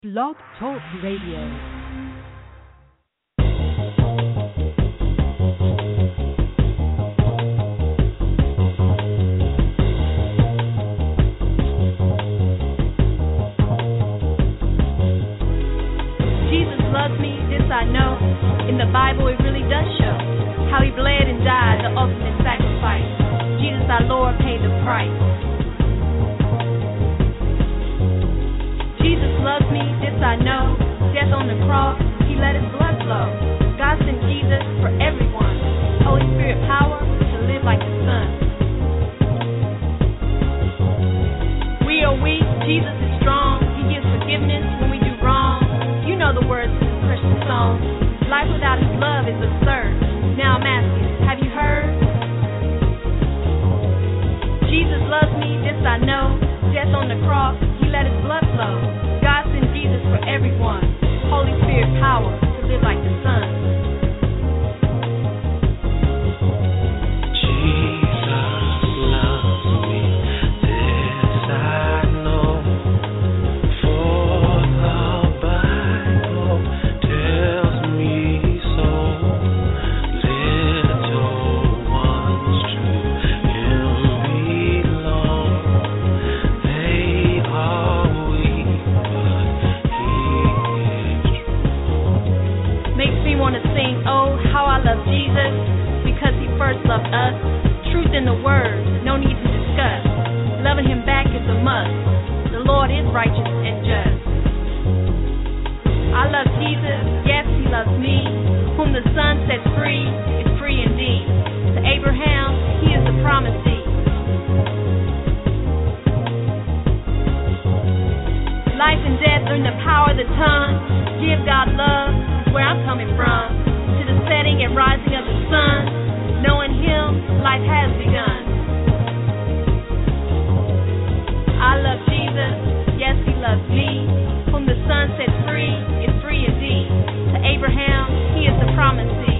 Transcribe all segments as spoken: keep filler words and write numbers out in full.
Blog Talk Radio. I know in the Bible it really does show how he bled and died, the ultimate sacrifice. Jesus our Lord paid the price. Jesus loves me, this I know. Death on the cross, he let his blood flow. God sent Jesus for everyone. Holy Spirit power to live like the Son. We are weak, Jesus is strong. He gives forgiveness when we do wrong. You know the words to the Christian song. Life without his love is absurd. Now I'm asking, have you heard? Jesus loves me, this I know. Death on the cross, he let his blood flow. God sent Jesus for everyone. Holy Spirit power to live like the Son. Jesus, because he first loved us. Truth in the word, no need to discuss. Loving him back is a must. The Lord is righteous and just. I love Jesus, yes, he loves me. Whom the Son sets free is free indeed. To Abraham, he is the promised seed. Life and death are in the power of the tongue. Give God love is where I'm coming from. To the setting and rising of the sun, knowing him, life has begun. I love Jesus, yes, he loves me. Whom the Son sets free is free indeed. To Abraham, he is the promised seed.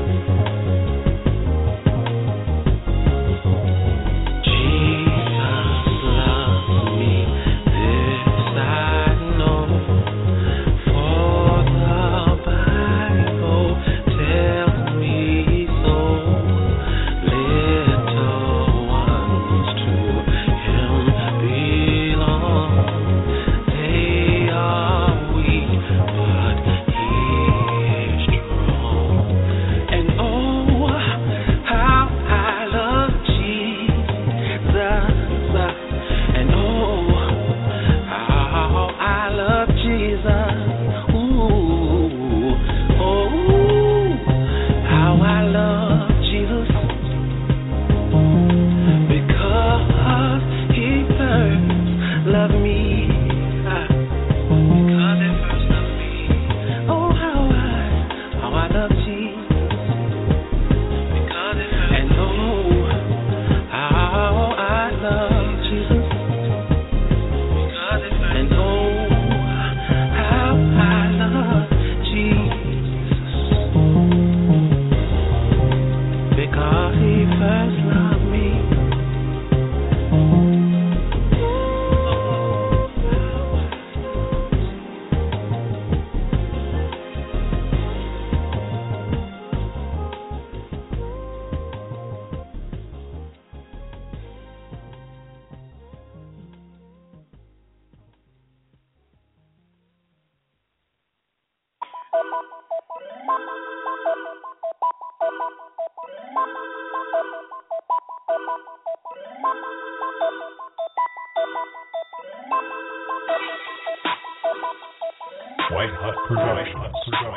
White Hut Productions.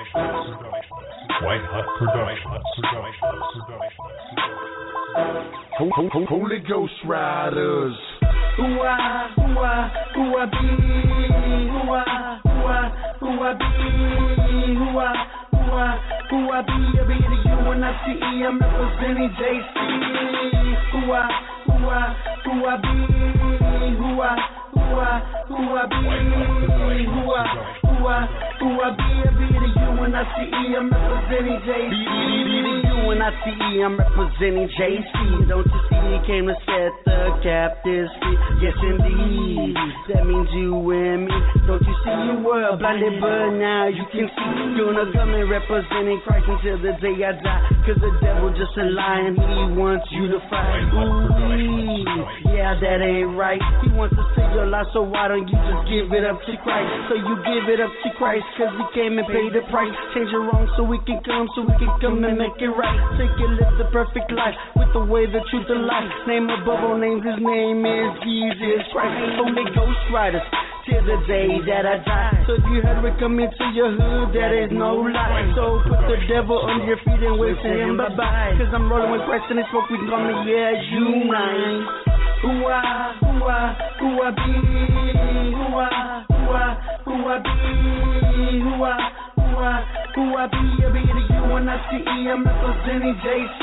White Hut Productions. Holy Ghost Riders. Who I, who I, who I be? Who I, who I, who I be? Who I, who I, who I be? I be the U N I C E. I'm representing J C. Who I, who I, who I be? Who I, who I, who I be? Who I, who I, Ooh, I be a B to you when I see E, I'm representing J C. B to you when I see E, I'm representing J C. Don't you see he came to set the captives free? Yes, indeed. That means you and me. Don't you see you were blinded, but now you can see. Gonna come and representing Christ until the day I die. Cause the devil just a lie and he wants you to fight. Ooh, yeah, that ain't right. He wants to save your life, so why don't you just give it up to Christ? So you give it up to Christ, cause he came and paid the price. Change it wrong so we can come, so we can come and make it right. Take and live the perfect life with the way, the truth, the life. Name above all names, his name is Jesus Christ. Holy Ghost Riders, till the day that I die. So if you heard it come into your hood, that is no lie. So put the devil under your feet and wait for him bye-bye. Cause I'm rolling with Christ and it's smoke, we can call me, yeah, unite. Who I, who I, who I be, who I, who I, who I be, who I, who I, who I be, I be to you when I see E, I'm representing J C.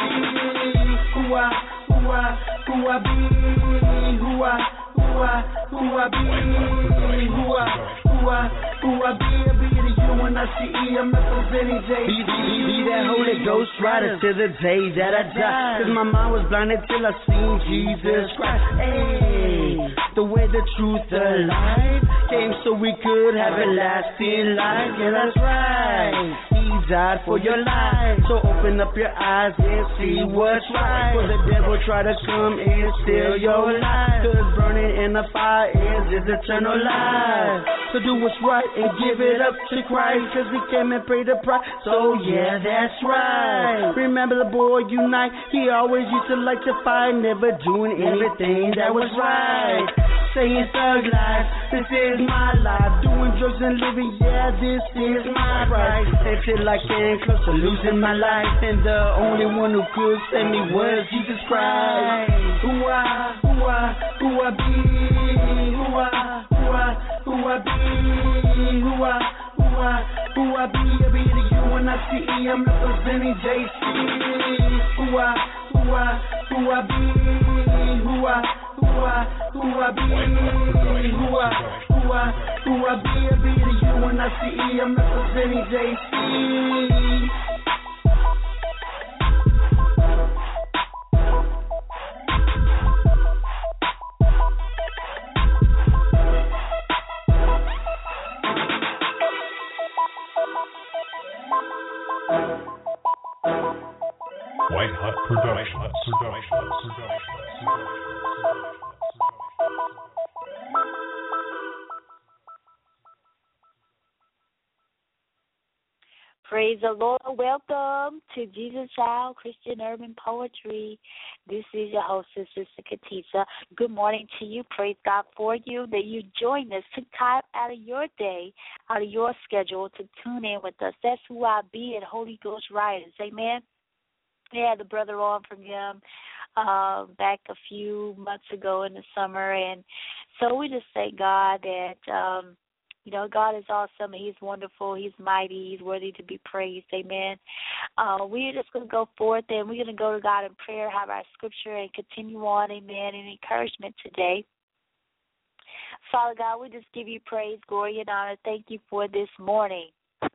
Who I, who I, who I be, who I, who I, who I be, who I, who I, who I be, I be to you when I see E, I'm representing J C. Be, be, be that Holy Ghost Rider till the day that I die. Cause my mind was blinded till I seen Jesus Christ. Hey, the way, the truth, the life came so we could have a lasting life. Yeah, that's right. He died for your life. So open up your eyes and see what's right. For the devil try to come and steal your life. Cause burning in the fire is his eternal life. So do what's right and give it up to Christ. Cause he came and paid the price. So yeah, that's right. Remember the boy unite. He always used to like to fight, never doing anything that was right. Saying thug life, this is my life. Doing drugs and living, yeah, this is my right. Until I came close to losing my life, and the only one who could save me was Jesus Christ. Who I, who I, who I be, who I, who I, who I be, who I, who I, who I be, I be to you when I see E, I'm representing J C. Who I, who I, who I be, who I, who I, who I be, who I, who I, who I be, I be to you when I see E, I'm representing J C. White Hot Production. Production. Production. Praise the Lord. Welcome to Jesus Child Christian Urban Poetry. This is your hostess, Sister Katisa. Good morning to you. Praise God for you that you join us. Took time out of your day, out of your schedule to tune in with us. That's who I be at Holy Ghost Riders. Amen. We had the brother on from him uh, back a few months ago in the summer. And so we just thank God that, um, you know, God is awesome. He's wonderful. He's mighty. He's worthy to be praised. Amen. Uh, we're just going to go forth and we're going to go to God in prayer, have our scripture, and continue on, amen, and encouragement today. Father God, we just give you praise, glory, and honor. Thank you for this morning.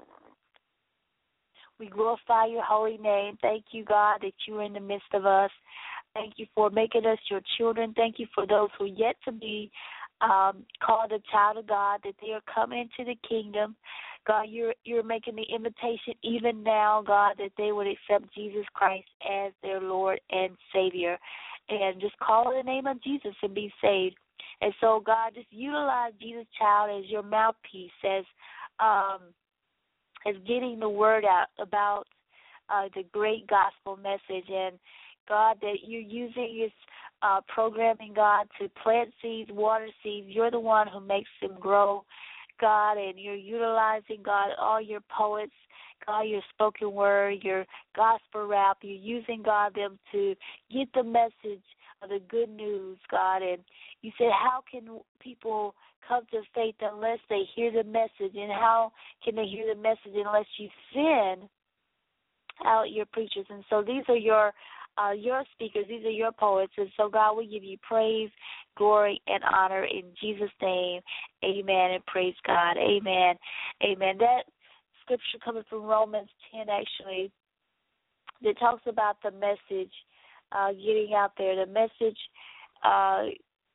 We glorify your holy name. Thank you, God, that you're in the midst of us. Thank you for making us your children. Thank you for those who are yet to be um, called a child of God, that they are coming into the kingdom. God, you're you're making the invitation even now, God, that they would accept Jesus Christ as their Lord and Savior. And just call on the name of Jesus and be saved. And so, God, just utilize Jesus Child as your mouthpiece, as um, as getting the word out about uh, the great gospel message. And, God, that you're using this uh, programming, God, to plant seeds, water seeds. You're the one who makes them grow, God, and you're utilizing, God, all your poets, God, your spoken word, your gospel rap. You're using, God, them to get the message of the good news, God. And you said, how can people come to faith unless they hear the message? And how can they hear the message unless you send out your preachers? And so these are your uh, your speakers. These are your poets. And so, God, we give you praise, glory, and honor in Jesus' name. Amen, and praise God. Amen. Amen. That scripture coming from Romans ten, actually, that talks about the message uh, getting out there. The message uh,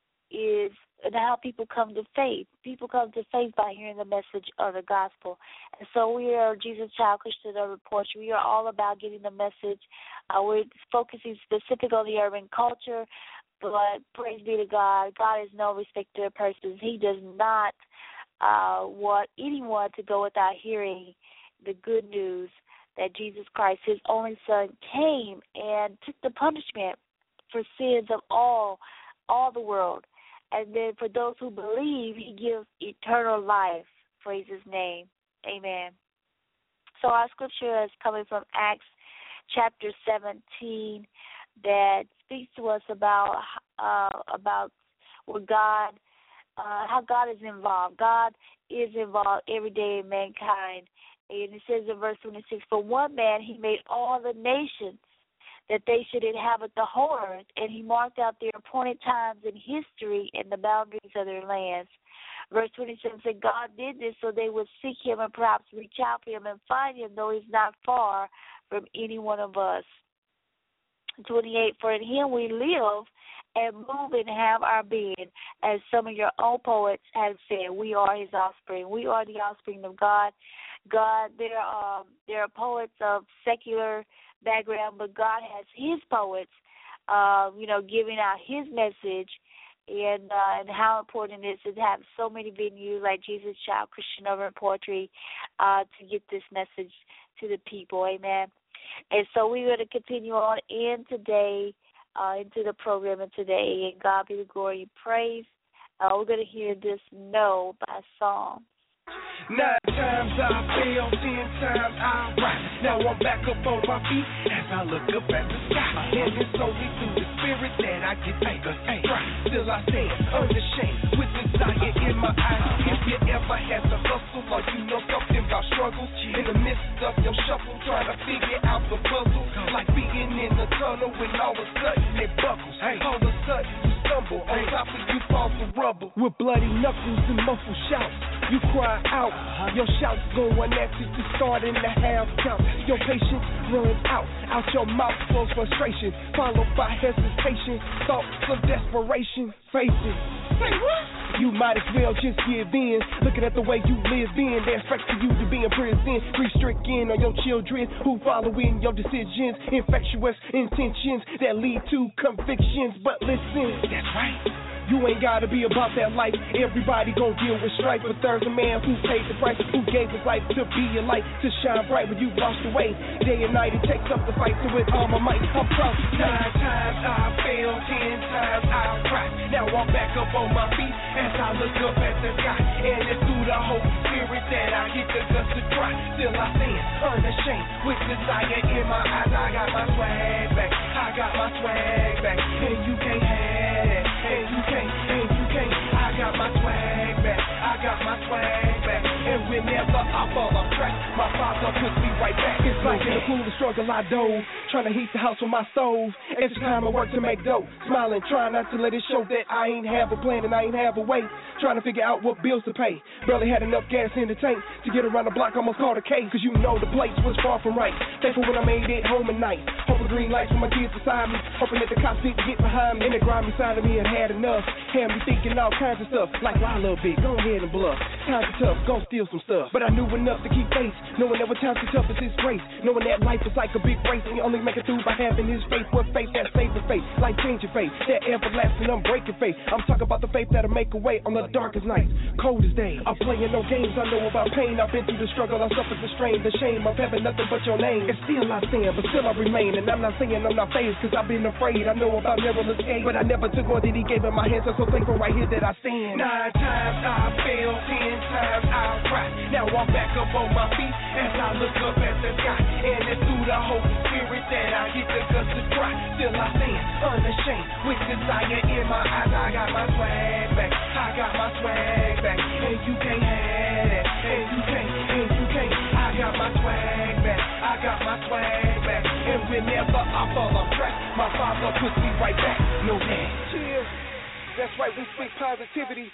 is and how people come to faith. People come to faith by hearing the message of the gospel. And so we are Jesus Child Christian Urban Poetry. We are all about getting the message. Uh, we're focusing specific on the urban culture, but praise be to God. God is no respecter of persons. He does not uh, want anyone to go without hearing the good news that Jesus Christ, his only Son, came and took the punishment for sins of all, all the world. And then for those who believe, he gives eternal life. Praise his name. Amen. So our scripture is coming from Acts chapter seventeen that speaks to us about uh, about what God, uh, how God is involved. God is involved every day in mankind. And it says in verse twenty-six, for one man he made all the nations that they should inhabit the whole earth, and he marked out their appointed times in history and the boundaries of their lands. Verse twenty-seven said God did this so they would seek him and perhaps reach out for him and find him, though he's not far from any one of us. twenty-eight, for in him we live and move and have our being, as some of your own poets have said, we are his offspring. We are the offspring of God. God, there are, there are poets of secular background, but God has his poets, uh, you know, giving out his message, and uh, and how important it is to have so many venues like Jesus Child Christian Urban Poetry uh, to get this message to the people. Amen. And so we're going to continue on in today, uh, into the program of today, and God be the glory and praise. Uh, we're going to hear this No by Song. Nine times I fail, ten times I rise. Now I'm back up on my feet as I look up at the sky. And it's only through the spirit that I get bigger. Try, still I stand unashamed with desire in my eyes. If you ever had to hustle or you know something about struggles, in the midst of your shuffle, trying to figure out the puzzle, like being in the tunnel when all of a sudden it buckles. All of a sudden you stumble, on top of you falls the rubble. With bloody knuckles and muffled shouts, you cry out. Your shouts go unanswered to start in the half count. Your patience runs out. Out your mouth flows frustration, followed by hesitation, thoughts of desperation. Face it. Say what? You might as well just give in. Looking at the way you live in, they expect you to be in prison. Grief-stricken on your children who following your decisions. Infectious intentions that lead to convictions. But listen, that's right. You ain't gotta be about that life. Everybody gon' deal with strife, but there's a man who paid the price, who gave his life to be a light, to shine bright when you lost your way. Day and night it takes up the fight, so with all my might, I'm proud to say. Nine times I fail, ten times I cry. Now I'm back up on my feet as I look up at the sky, and it's through the Holy Spirit that I get the guts to try. Still I stand unashamed with desire in my eyes. I got my swag back, I got my swag back, and you can't have it. And you can't, and you can't, I got my swag back, I got my swag back, and whenever I fall off track, my father puts me right back. It's like in the pool of struggle I dove, trying to heat the house with my stove, extra time I work to make dough, smiling, trying not to let it show that I ain't have a plan and I ain't have a way, trying to figure out what bills to pay, barely had enough gas in the tank, to get around the block almost called a case, cause you know the place was far from right, thankful when I made it home at night, hoping green lights for my kids beside me, hoping that the cops didn't get behind me, and the grimy side of me had had enough, had me thinking all kinds of stuff, like lie a little bit, go ahead and bluff, times are tough, go steal some stuff, but I knew enough to keep faith, knowing that when times are tough it's this race, knowing that life is like a big race, and you only make it through by having his faith, what faith that saving faith, life changing faith, that everlasting unbreaking faith, I'm talking about the faith that'll make a way on the darkest nights, coldest days, I'm playing no games, I know about pain, I've been through the struggle, I suffered the strain, the shame of having nothing but your name, and still I stand, but still I remain, and I'm not saying I'm not phased, cause I've been afraid, I know about narrow escape, but I never took one that he gave in my hands, I'm so thankful right here that I stand. Nine times I fail, ten times I cry, now I'm back up on my feet, as I look up at the sky, and it's through the Holy Spirit that I get the guts to try, still I stand unashamed, with desire in my eyes, I got my swag back, I got my swag back, and you can't have it, and you can't, and you can't, I got my swag back, I got my swag back, and whenever I fall off track, my father puts me right back, no that. Cheers. That's right, we speak positivity.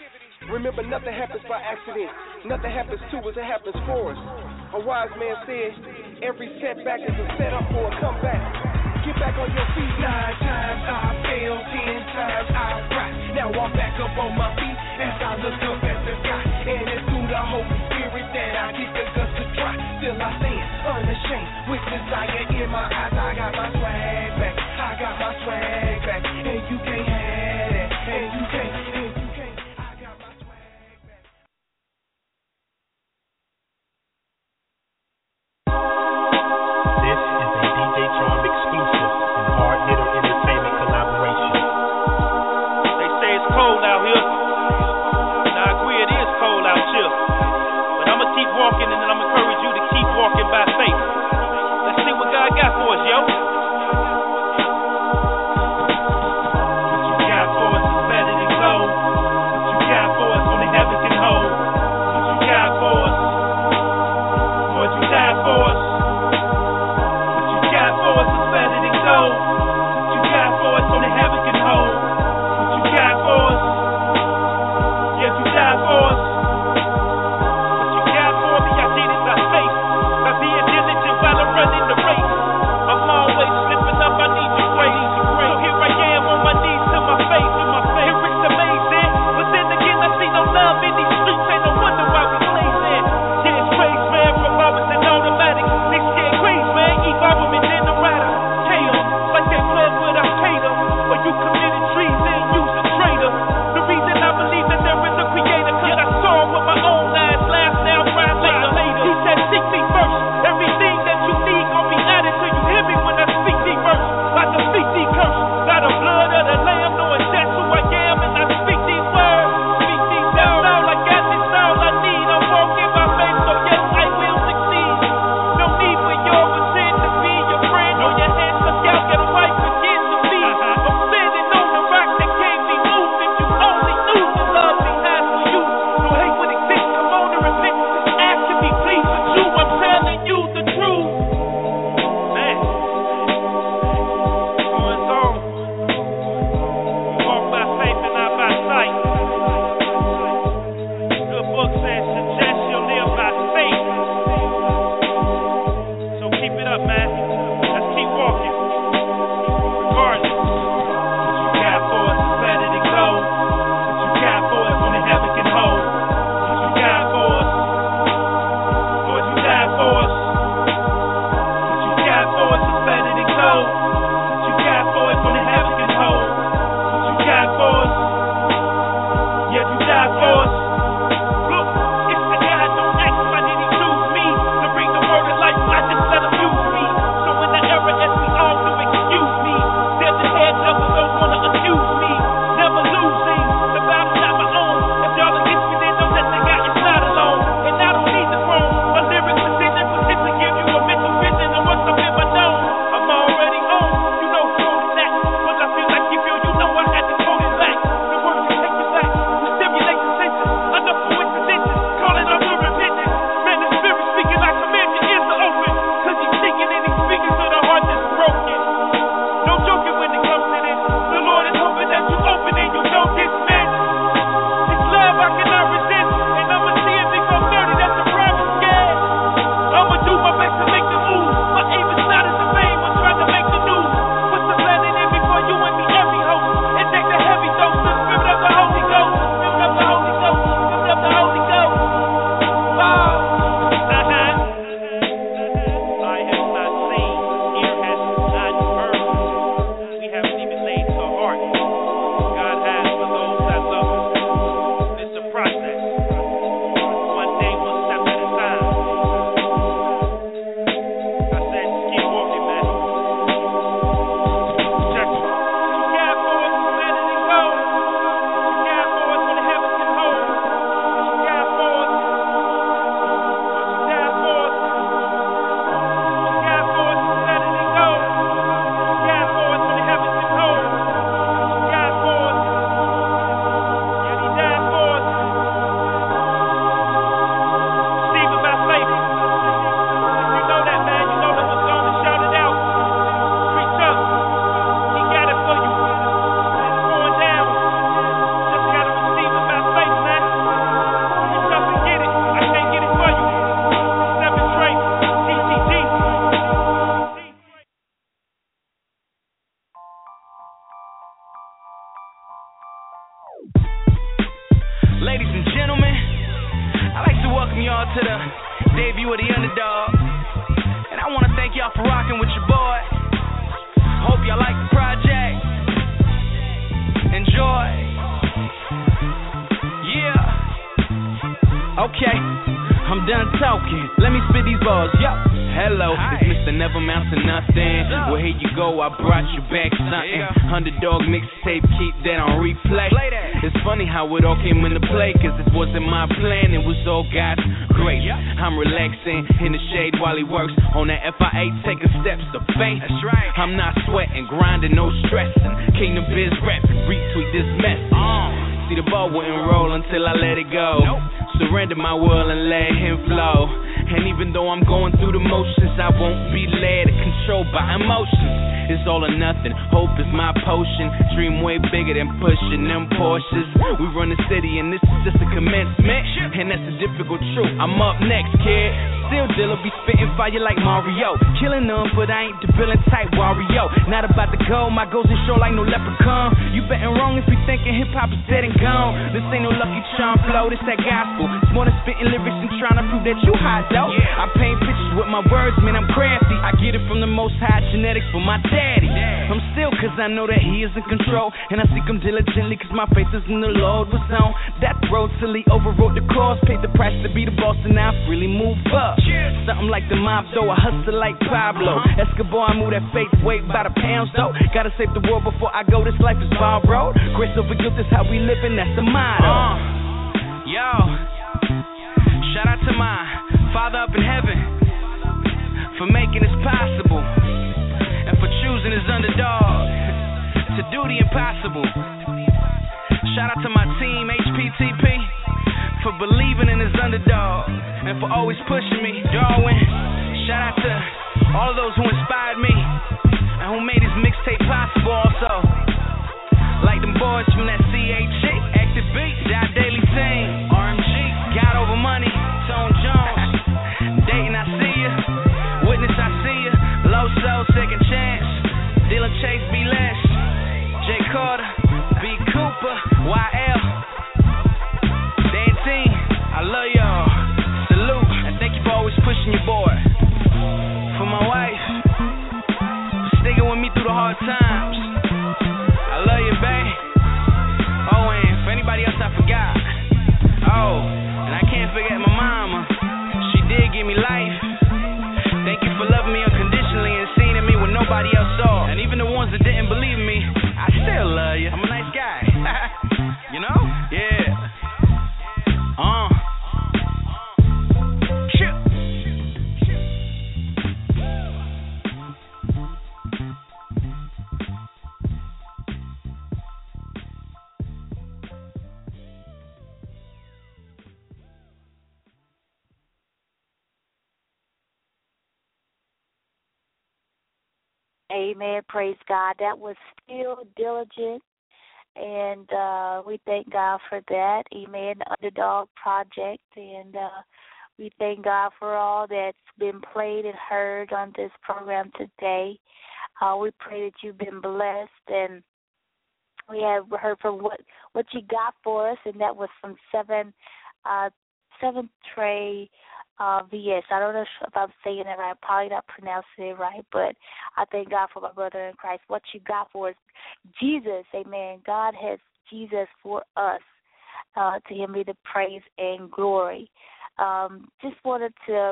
Remember, nothing happens by accident. Nothing happens to us, it happens for us. A wise man said, every setback is a setup for a comeback. Get back on your feet. Nine times I failed, ten times I cried. Now I'm back up on my feet as I look up at the sky. And it's through the Holy Spirit that I get the guts to try. Still I stand unashamed with desire in my eyes. I got my swag back. I got my swag back. And you can't have it. And you can't. And you can't. I got my swag back. This is a D J Charm exclusive and Hard Hitter Entertainment collaboration. They say it's cold out here. And I agree it is cold out here. But I'm going to keep walking, and then I'm going to encourage you to keep walking by faith. Let's see what God got for us, yo. What you got for us is better than gold. What you got for us only heaven can hold. What you got for us. What you got for us. What you got for us is better than gold. What you got for us only heaven can hold. What you got for us. Yes, you died for us. What you got for me, I did it by faith. By being diligent. baby, you were the underdog. And I want to thank y'all for rocking with your boy. Hope y'all like the project. Enjoy. Yeah. Okay, I'm done talking. Let me spit these bars. Yo. Hello, hi. It's Mister Never Amounts to Nothing. Well, here you go, I brought you back something. Underdog mixtape, keep that on replay. It's funny how it all came into play, cause this wasn't my plan, it was all God's grace. I'm relaxing in the shade while he works on that F I A, taking steps to faith. That's right. I'm not sweating, grinding, no stressing. Kingdom Biz rap, retweet this message. Uh. See, the ball wouldn't roll until I let it go. Nope. Surrender my will and let him flow. And even though I'm going through the motions, I won't be led or controlled by emotions. It's all or nothing, hope is my potion. Dream way bigger than pushing them Porsches. We run the city and this is just a commencement. And that's the difficult truth, I'm up next, kid. Still Dilla be spitting fire like Mario. Killing them, but I ain't the villain type Wario. Not about to go, my goals ain't sure like no leprechaun. You betting wrong if you thinking hip-hop is dead and gone. This ain't no Lucky Charm flow, this that gospel. It's more than spitting lyrics and trying to prove that you hot, though. I paint pictures with my words, man, I'm crafty. I get it from the most high genetics from my daddy. I'm still cause I know that he is in control. And I seek him diligently cause my faith is in the Lord was on that road till he overwrote the cause. Paid the price to be the boss and now I freely move up. Something like the mob though, I hustle like Pablo. Escobar, I move that faith weight by the pounds though. Gotta save the world before I go, this life is borrowed. Grace over guilt is how we living, that's the motto. uh, Yo, shout out to my Father up in heaven for making this possible and for choosing his underdog to do the impossible. Shout out to my team, H P T P, for believing in his underdog and for always pushing me. Darwin, shout out to all of those who inspired me and who made this mixtape possible also. Like them boys from that C H E, Active Beat, Dot Daily Team, R M G, God Over Money, Tone Jones, Dayton, I see ya, Witness, I see ya, Low Soul, Second Chance, Dylan Chase, B. Lesh, J. Carter, B. Cooper, Y L, Dantine, I love y'all, salute, and thank you for always pushing your boy. For my wife, sticking with me through the hard times, I love you, babe. Oh, and for anybody else I forgot, oh, and I can't forget my mama, she did give me life. Thank you for loving me unconditionally and seeing in me when nobody else saw. And even the ones that didn't believe in me, I still love you. I'm a nice guy. You know? Yeah. Uh. Amen. Praise God. That was Still Diligent. And uh, we thank God for that. Amen. Underdog Project. And uh, we thank God for all that's been played and heard on this program today. Uh, we pray that you've been blessed. And we have heard from what, what you got for us. And that was from seven, uh, seven Trey. Uh, V S. I don't know if I'm saying it right. I'm probably not pronouncing it right, but I thank God for my brother in Christ. What you got for us, Jesus, amen. God has Jesus for us. Uh, to him be the praise and glory. Um, just wanted to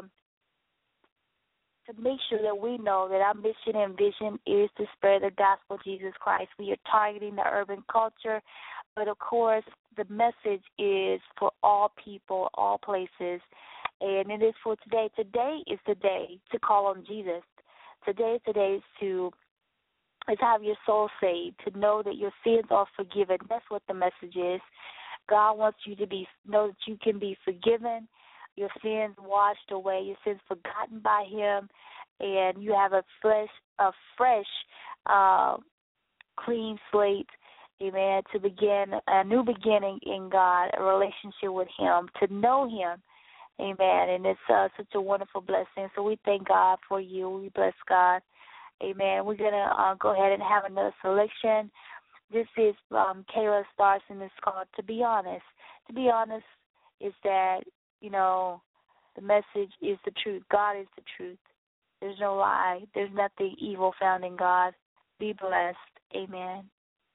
to make sure that we know that our mission and vision is to spread the gospel of Jesus Christ. We are targeting the urban culture, but of course the message is for all people, all places. And it is for today. Today is the day to call on Jesus. Today is the day to is have your soul saved, to know that your sins are forgiven. That's what the message is. God wants you to be know that you can be forgiven, your sins washed away, your sins forgotten by him, and you have a fresh a fresh uh, clean slate, amen, to begin a new beginning in God, a relationship with him, to know him. Amen. And it's uh, such a wonderful blessing. So we thank God for you. We bless God. Amen. We're going to uh, go ahead and have another selection. This is um, Kayla Starks, and it's called To Be Honest. To be honest is that, you know, The message is the truth. God is the truth. There's no lie. There's nothing evil found in God. Be blessed. Amen.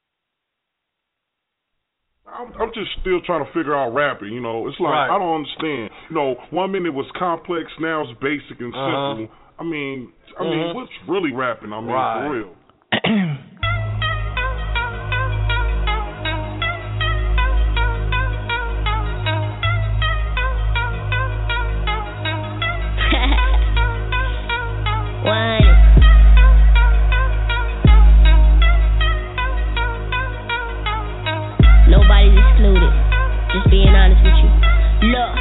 I'm, I'm just still trying to figure out rapping. You know, it's like Right. I don't understand. You know, one minute was complex, now it's basic and Uh-huh. simple. I mean, I Mhm. mean, what's really rapping? I mean, Right. for real. One. Nobody's excluded. Just being honest with you. Look.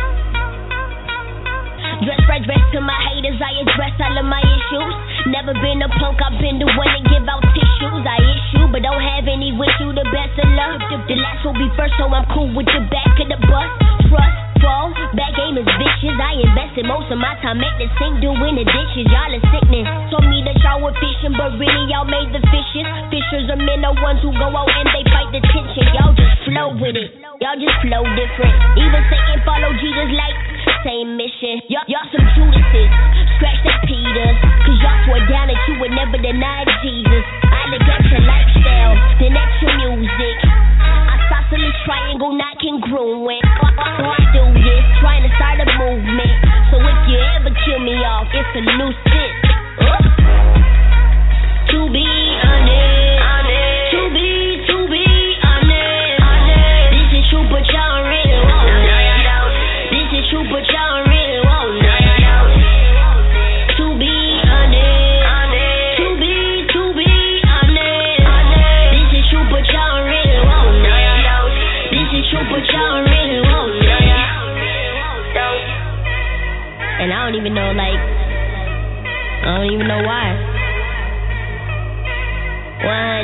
Dress right, dress to my haters. I address all of my issues. Never been a punk. I've been the one to give out tissues. I issue, but don't have any with you. The best of luck. The last will be first, so I'm cool with the back of the bus. Trust. Fall, back game is vicious. I invested most of my time at the sink doing the dishes. Y'all are sickening. Told me that y'all were fishing, but really y'all made the fishes. Fishers are men, the ones who go out and they fight the tension. Y'all just flow with it. Y'all just flow different. Even Satan follow Jesus like same mission. Y'all, y'all some Judases. Scratch the Peters. Cause y'all swore down that you would never deny Jesus. I look at your lifestyle, then at your music. Isosceles triangle not congruent. So I do this, trying to start a movement. So if you ever kill me off, it's a nuisance. Uh. To be honest, honest. To be, to be honest, honest. This is true, but y'all really won't know. This is true, but y'all really won't know. To be honest, honest. To be, to be honest, honest. This is true, but y'all really won't know. This is true, but y'all really won't know. And I don't even know, like, I don't even know why. What?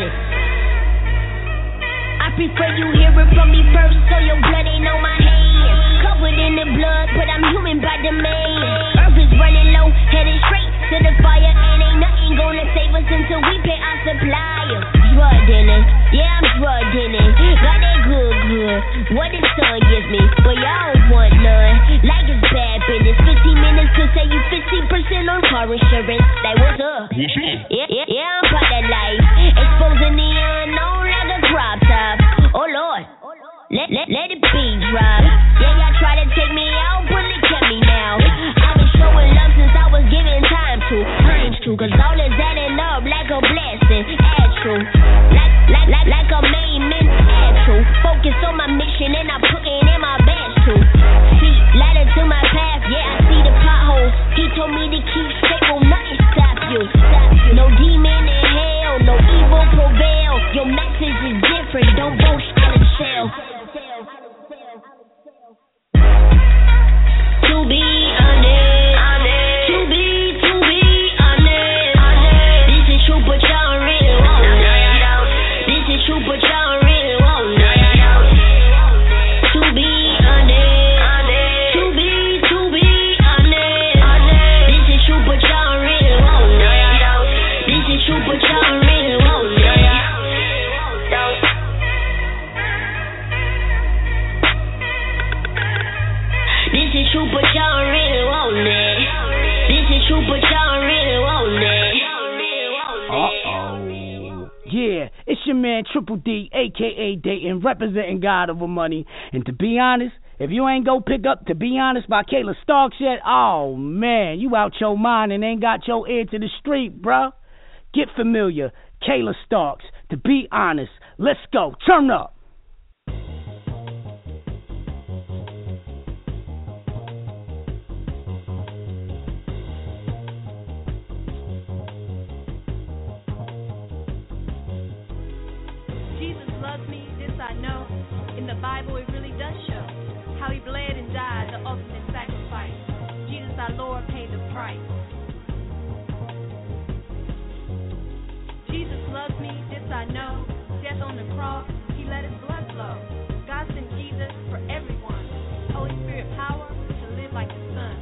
I prefer you hear it from me first, so your blood ain't on my hand. Covered in the blood, but I'm human by demand. Earth is running low, headed straight to the fire, and ain't nothing gonna save us until we pay our supplier. Drug dealing, yeah, I'm drug dealing. Got that good, good. What the sun gives me, but y'all don't want none. Like it's bad business. fifteen minutes could say you fifty percent on car insurance. Like, what's up? Yeah, yeah, yeah, I'm about that life. Exposing the unknown like a crop top. Oh, Lord. Let, let, let it be drop. Yeah, y'all try to take me out, but look at me now. I've been showing love since I was given time to. Times to, cause all is adding up like a blessing. Add true. Like, like, like, like a main man. Add true. Focus on my mission and I'm putting in my best too. See, ladder to my path, yeah, I see the potholes. He told me to keep straight, will nothing stop you. Stop you. No demon in hell, no evil prevail. Your message is different, don't go out of shell. To be honest, honest. To be, to be honest, honest. This is true, but y'all really won't know. This is true, but y'all really won't know. To be honest, honest. To be, to be honest, honest. This is true, but y'all really won't know. This is true, but y'all really won't know. This is true, but y'all really won't it. This is true, but y'all really won't it. Uh-oh. Yeah, it's your man Triple D, a k a. Dayton, representing God Over Money. And to be honest, if you ain't go pick up To Be Honest by Kayla Starks yet, oh, man, you out your mind and ain't got your ear to the street, bruh. Get familiar. Kayla Starks, To Be Honest. Let's go. Turn up. Jesus loves me, this I know. In the Bible it really does show how he bled and died, the ultimate sacrifice. Jesus our Lord paid the price. Jesus loves me, this I know. Death on the cross, he let his blood flow. God sent Jesus for everyone. Holy Spirit power to live like the sun.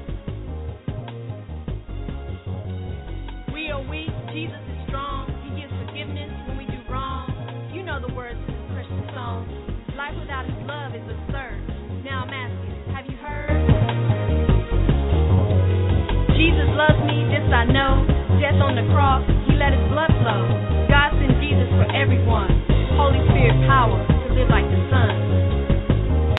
We are weak, Jesus is strong. He gives forgiveness when we do wrong. You know the words to this Christian song. Life without his love is absurd. Now I'm asking, have you heard? I know, death on the cross, he let his blood flow.